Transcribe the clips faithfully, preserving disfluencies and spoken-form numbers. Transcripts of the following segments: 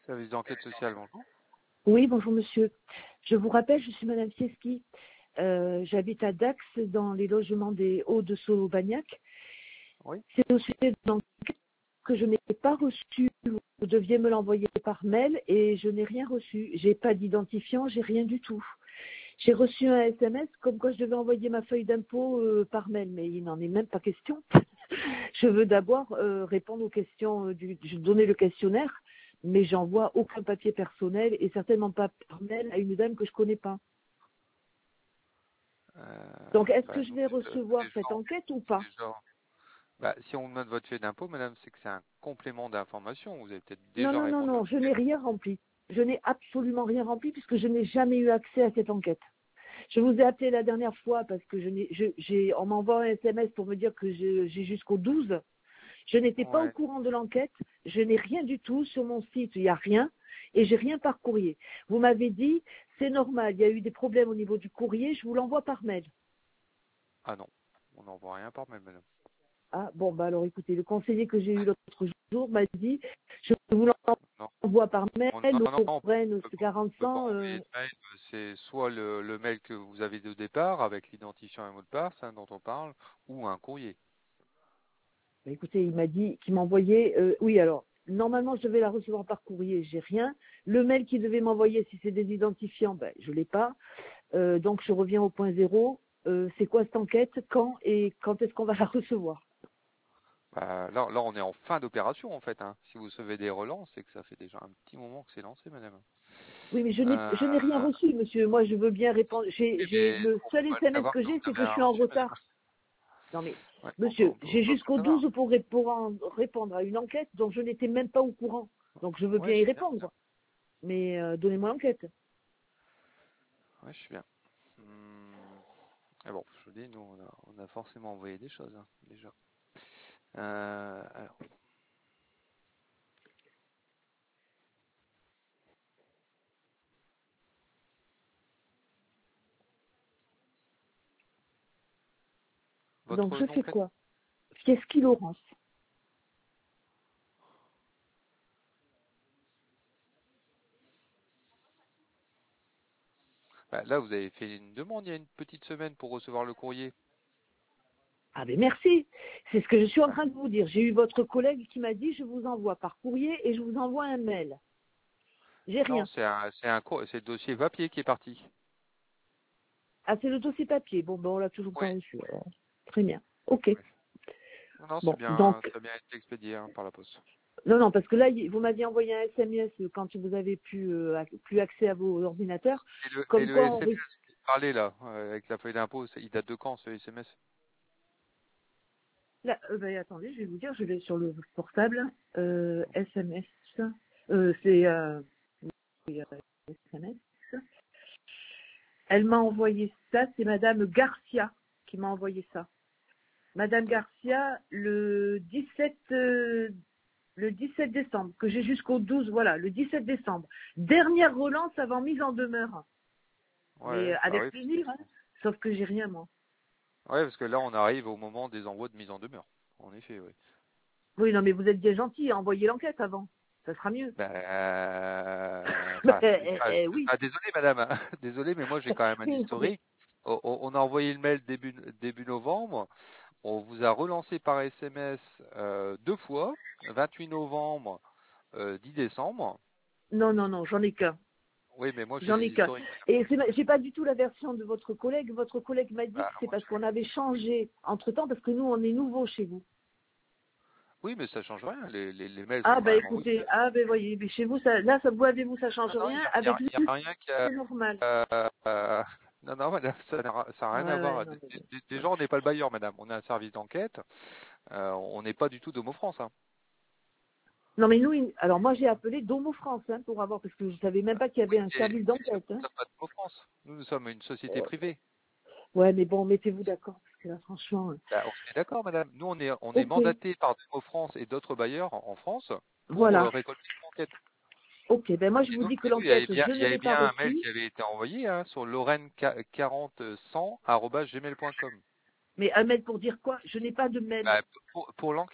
Service d'enquête sociale, bonjour. Oui, bonjour monsieur. Je vous rappelle, je suis madame Fieski. Euh, J'habite à Dax, dans les logements des Hauts-de-Saulx-Bagnac. Oui. C'est au sujet de l'enquête que je n'ai pas reçu. Vous deviez me l'envoyer par mail et je n'ai rien reçu. J'ai pas d'identifiant, j'ai rien du tout. J'ai reçu un S M S comme quoi je devais envoyer ma feuille d'impôt euh, par mail, mais il n'en est même pas question. Je veux d'abord euh, répondre aux questions, euh, du, je donner le questionnaire, mais j'envoie aucun papier personnel et certainement pas par mail à une dame que je connais pas. Euh, Donc, est-ce bah, que je nous, vais c'est le- c'est recevoir cette genre, enquête ou c'est pas? genre. Bah, si on demande votre fait d'impôt, madame, c'est que c'est un complément d'information. Vous avez peut-être Non, déjà non, non, répondu à non, la je n'ai question. rien rempli. Je n'ai absolument rien rempli puisque je n'ai jamais eu accès à cette enquête. Je vous ai appelé la dernière fois parce que je n'ai, je, j'ai, on m'envoie un S M S pour me dire que je- j'ai jusqu'au douze. Je n'étais pas au Ouais. courant de l'enquête. Je n'ai rien du tout sur mon site. Il n'y a rien. Et j'ai rien par courrier. Vous m'avez dit, c'est normal. Il y a eu des problèmes au niveau du courrier. Je vous l'envoie par mail. Ah non, on n'envoie rien par mail, madame. Ah, bon, bah alors écoutez, le conseiller que j'ai eu l'autre jour m'a dit, je vous Non, l'envoie par mail, on- non, non, non, on peut, Lorraine, on peut c'est pas, on peut pas quarante cents. envoyer Euh... de mail. C'est soit le, le mail que vous avez de départ avec l'identifiant et mot de passe, hein, dont on parle, ou un courrier. Bah, écoutez, il m'a dit qu'il m'envoyait, euh, oui, alors, normalement, je devais la recevoir par courrier, j'ai rien. Le mail qu'il devait m'envoyer, si c'est des identifiants, ben, je l'ai pas. Euh, donc, je reviens au point zéro. Euh, c'est quoi cette enquête? Quand et quand est-ce qu'on va la recevoir? Bah, là, là, on est en fin d'opération, en fait, hein. Si vous recevez des relances, c'est que ça fait déjà un petit moment que c'est lancé, madame. Oui, mais je n'ai, Euh, je n'ai rien reçu, monsieur. Moi, je veux bien répondre. J'ai, eh j'ai, bien, le on seul peut pas le S M S savoir que si vous j'ai, c'est avez que je rien suis en reçu, madame. retard. Non mais, Ouais, on peut, monsieur, on peut, on j'ai peut pas le jusqu'au savoir. douze pour, ré- pour en répondre à une enquête dont je n'étais même pas au courant. Donc je veux Ouais, bien je y suis bien. répondre. Mais euh, donnez-moi l'enquête. Ouais, je suis bien. Hum, ah bon, je vous dis, nous, on a, on a forcément envoyé des choses, hein, déjà. Euh, alors, Donc votre je nom, fais prénom? quoi? Qu'est-ce qu'il Laurence? Bah, là, vous avez fait une demande il y a une petite semaine pour recevoir le courrier. Ah ben merci. C'est ce que je suis en Bah, train de vous dire. J'ai eu votre collègue qui m'a dit je vous envoie par courrier et je vous envoie un mail. J'ai non, rien. c'est un, c'est un, cour- c'est le dossier papier qui est parti. Ah c'est le dossier papier. Bon ben on l'a toujours Oui. pas reçu. Alors. Très bien. Ok. Oui. Non, non, c'est Bon bien, donc ça a bien été expédié, hein, par la poste. non non parce que là il- vous m'aviez envoyé un S M S quand vous avez pu euh, ac- plus accès à vos ordinateurs, Et le, et comme le quoi on S M S qui parlait là, euh, avec la feuille d'impôt, c'est- il date de quand ce S M S? là, euh, ben, attendez, je vais vous dire, je vais sur le portable. Euh, S M S. Euh, c'est euh, oui, euh, S M S. Elle m'a envoyé ça, c'est Madame Garcia qui m'a envoyé ça. Madame Garcia, le dix-sept, euh, le dix-sept décembre, que j'ai jusqu'au douze, voilà, le dix-sept décembre. Dernière relance avant mise en demeure. Mais Ouais, euh, bah avec oui. plaisir, hein. Sauf que j'ai rien, moi. Ouais, parce que là, on arrive au moment des envois de mise en demeure. En effet, oui. Oui, non, mais vous êtes bien gentil, envoyez l'enquête avant. Ça sera mieux. Ben, euh, Ben, enfin, euh, c'est pas- euh, oui. ah, désolé, madame, hein. Désolé, mais moi, j'ai quand même un Oui, non, mais historique. On, on- on a envoyé le mail début, début novembre. On vous a relancé par S M S euh, deux fois, vingt-huit novembre, euh, dix décembre. non, non, non, j'en ai qu'un. Oui, mais moi, j'ai J'en des ai qu'un. historiques, madame. Et c'est ma- j'ai pas du tout la version de votre collègue. Votre collègue m'a dit Bah, que c'est moi, parce je- qu'on avait changé entre temps, parce que nous, on est nouveaux chez vous. Oui, mais ça change rien. Les, les, les mails sont Ah quand ben même envoyés. écoutez, ah ben voyez, mais chez vous, ça, là, ça vous avez-vous, ça change Non, non, il rien. n'y a, y Avec a- lui, y a rien qui a... c'est normal. euh, euh, non, non, madame, ça n'a ça n'a Ouais, rien à ouais, voir. non, Dé- mais bon, dé- ouais. Déjà, on n'est pas le bailleur, madame. On est un service d'enquête. Euh, on n'est pas du tout d'Homo France, hein. Non mais nous, il- alors moi j'ai appelé Domo France hein, pour avoir, parce que je savais même pas qu'il y Oui, avait un mais, service oui, sauf d'enquête. que nous Hein. ne sommes pas d'Homo France. Nous, nous sommes une société Ouais, privée. ouais, mais bon, mettez-vous d'accord, parce que là, franchement, euh, Bah, on se met d'accord, madame. Nous, on est, on est ok, mandaté par Homo France et d'autres bailleurs en, en France pour euh, voilà, récolter l'enquête. ok. Ben moi je Et vous donc, dis que oui, oui, il y avait l'enquête, bien, je il y ne avait l'ai pas bien un mail reçue. qui avait été envoyé, hein, sur lorraine quarante cent arobase gmail point com. Mais un mail pour dire quoi? Je n'ai pas de mail. Bah, pour, pour l'enquête,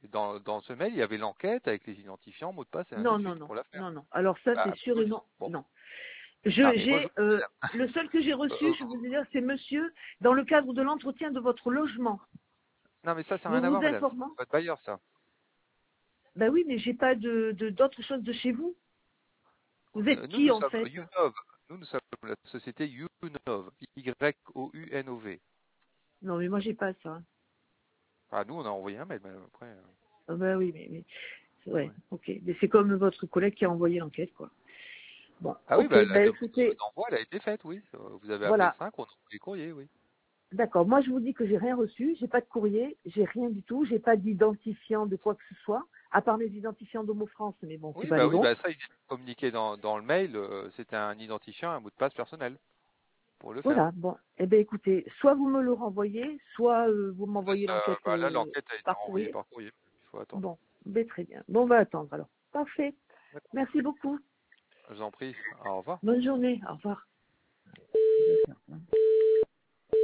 Dans, dans ce mail, il y avait l'enquête avec les identifiants, mots de passe et ainsi Non, de non, suite non, pour la faire. non, non. Alors ça, Ah, c'est sûr et oui. non, Bon. non. Non, Je, mais moi, je j'ai, euh, le seul que j'ai euh, reçu, euh, je vous dire, c'est monsieur, dans le cadre de l'entretien de votre logement. non, mais ça, ça n'a Nous rien à vous voir, madame. C'est informant. votre bailleur, ça. Ben oui, mais j'ai pas de, de- d'autre chose de chez vous. Vous êtes Euh, Nous, qui, nous en sommes fait? Unov. Nous, nous sommes la société Unov. Y O U N O V. Non, mais moi, j'ai pas ça. Ah, nous, on a envoyé un mail, madame. Après, euh, Ah ben oui, mais, mais ah ouais, ouais. ok. Mais c'est comme votre collègue qui a envoyé l'enquête, quoi. Bon, Ah oui, ok, bah, la ben demande écoutez, d'envoi, elle a été faite, oui. Euh, Vous avez appelé le voilà. cinq, on a envoyé le courrier, oui. D'accord. Moi, je vous dis que j'ai rien reçu, j'ai pas de courrier, j'ai rien du tout, j'ai pas d'identifiant de quoi que ce soit, à part mes identifiants d'Homo France, mais bon, c'est Oui, pas bah les oui, bons. bah ça, il est communiqué dans, dans le mail. euh, C'était un identifiant, un mot de passe personnel pour le faire. Voilà, bon. Eh bien, écoutez, soit vous me le renvoyez, soit euh, vous Là, m'envoyez ça- l'enquête bah là, euh, l'enquête a été par renvoyée courrier. par courrier. Il faut attendre. Bon, ben, très bien. Bon, on va attendre alors. Parfait. D'accord. Merci beaucoup. Je vous en prie. Au revoir. Bonne journée. Au revoir.